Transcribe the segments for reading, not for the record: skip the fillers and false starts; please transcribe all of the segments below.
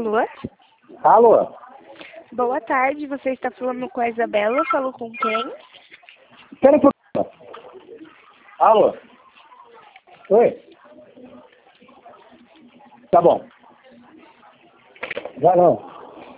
Alô? Alô? Boa tarde, você está falando com a Isabela, falou com quem? Espera um pouquinho. Alô? Oi? Tá bom. Já não.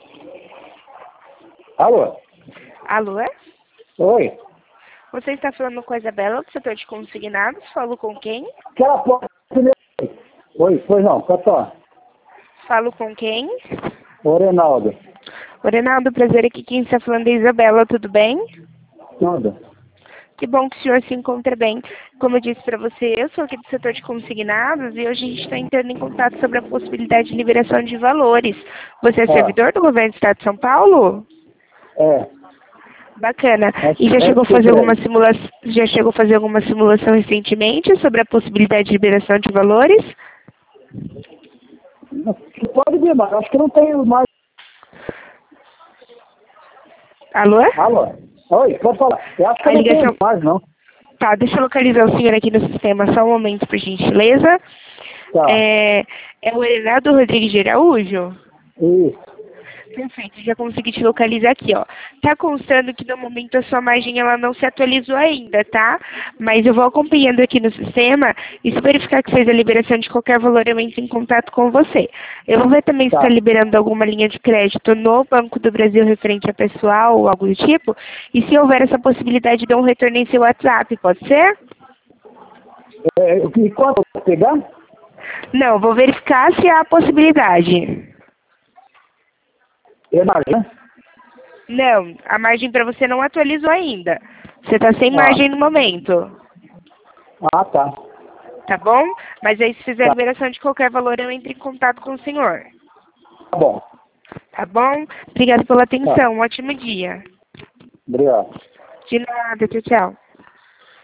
Alô? Alô? Oi? Você está falando com a Isabela, do setor de consignados, falou com quem? Aquela porta. Oi, pois não, pode falar. Falo com quem? Ô, Reinaldo. Oi, Reinaldo, prazer aqui, quem está falando é a Isabela, tudo bem? Tudo. Que bom que o senhor se encontra bem. Como eu disse para você, eu sou aqui do setor de consignados e hoje a gente está entrando em contato sobre a possibilidade de liberação de valores. Você é servidor do governo do estado de São Paulo? É. Bacana. E já chegou a fazer alguma simulação recentemente sobre a possibilidade de liberação de valores? Pode vir, mas acho que não tem mais. Alô? Alô? Oi, pode falar. Eu acho que A não ligação... tem mais, não. Tá, deixa eu localizar o senhor aqui no sistema, só um momento, por gentileza. Tá. É o Renato Rodrigues de Araújo? Isso. Perfeito, já consegui te localizar aqui, ó. Tá constando que no momento a sua margem ela não se atualizou ainda, tá? Mas eu vou acompanhando aqui no sistema e se verificar que fez a liberação de qualquer valor, eu entro em contato com você. Eu vou ver também se Tá. está liberando alguma linha de crédito no Banco do Brasil referente a pessoal ou algo do tipo. E se houver essa possibilidade, dê um retorno em seu WhatsApp, pode ser? E quanto vai pegar? Não, vou verificar se há a possibilidade. É mais, né? Não, a margem para você não atualizou ainda. Você está sem margem no momento. Ah, tá. Tá bom? Mas aí se fizer a Tá. liberação de qualquer valor, eu entro em contato com o senhor. Tá bom. Tá bom? Obrigada pela Tá. atenção. Um ótimo dia. Obrigado. De nada. Tchau, tchau.